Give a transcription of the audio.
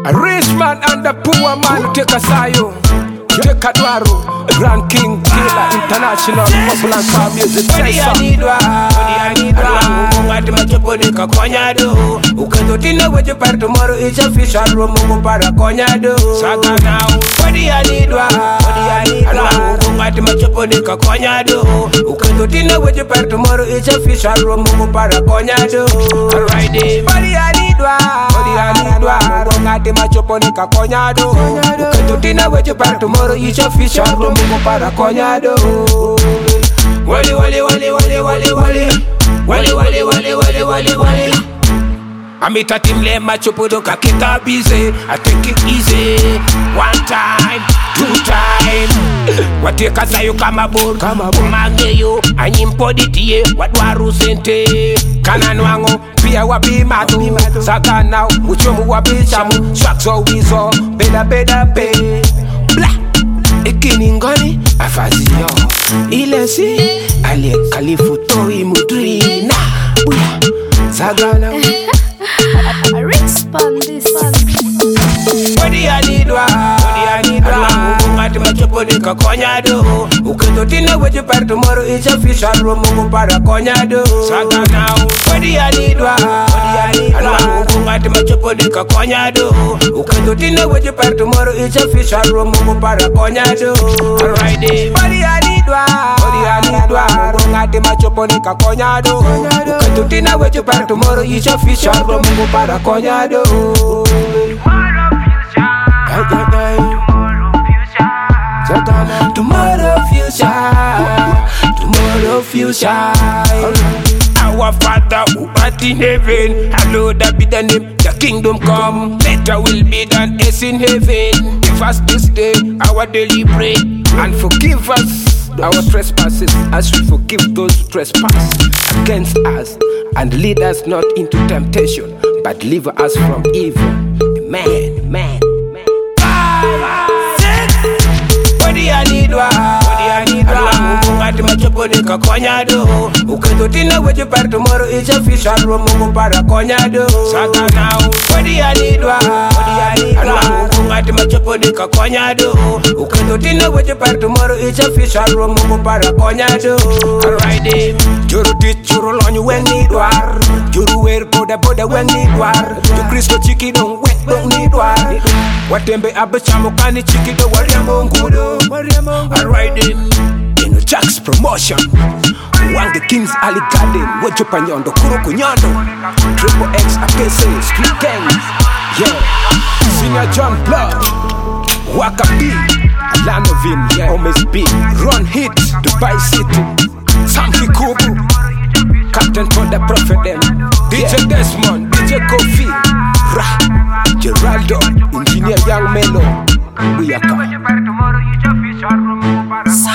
A rich man and a poor man take a sayo, take a dwaro. Grand King Killer International Hustle and Car Music. Odi anidwa Mungati machoponi kakonyado Ukazotina weche par tomorrow it's official Mungu para konyado Saka now Odi anidwa Mungati machoponi kakonyado Ukazotina weche par tomorrow it's official Mungu para konyado Alright then Odi anidwa Mungati machoponi kakonyado Ukazotina weche par tomorrow it's official Mungu para konyado Wali Amita timle machopodo kakita busy I take it easy One time, two time Wateka sayo kama bor Mangeyo Anyimpoditie Wadwaru sente Kananwango Pia wabi matu Saka now Uchomu wabi chamu Shakso wizo Beda pe Blah Ekiningoni Afazio Ilesi Ali Kalifu Toi Mudrina Buya Sagana Respond this Odi anidwa Mungati machoponi kakonyado Ukazotina weche par tomorrow it's official Mungu para konyado Saka now Odi anidwa Mungati machoponi kakonyado Ukazotina weche par tomorrow it's official Mungu para konyado Alright then Odi anidwa Mungati machoponi kakonyado Ukazotina weche par tomorrow it's official Mungu para konyado Tomorrow future Our Father who art in heaven, hallowed be the name, the kingdom come, better will be done as in heaven. Give us this day our daily bread, and forgive us our trespasses as we forgive those who trespass against us, and lead us not into temptation, but deliver us from evil. Amen. Odi anidwa Mungati machoponi kakonyado Ukazotina weche par tomorrow it's official Mungu para konyado Saka now Odi anidwa Mungati machoponi kakonyado Ukazotina weche par tomorrow it's official Mungu para konyado Alright then Juru dit juru lonyu weng nidwar Juru wer boda weng nidwar Ju Kristo chiki dong weng nidwar Watembe abachamo kani chiki do wariambo ngudo Alright then Jack's promotion Wange Kings Ali Garden Wejo Panyondo Kuruku Nyondo Triple X APC Street Gangs Yeah Senior John Blood Waka B Alanovin Omes B Ron Hit Dubai City Samki Kubu Captain for the Prophet them DJ Desmond DJ Kofi Ra Geraldo Engineer Young Melo We are coming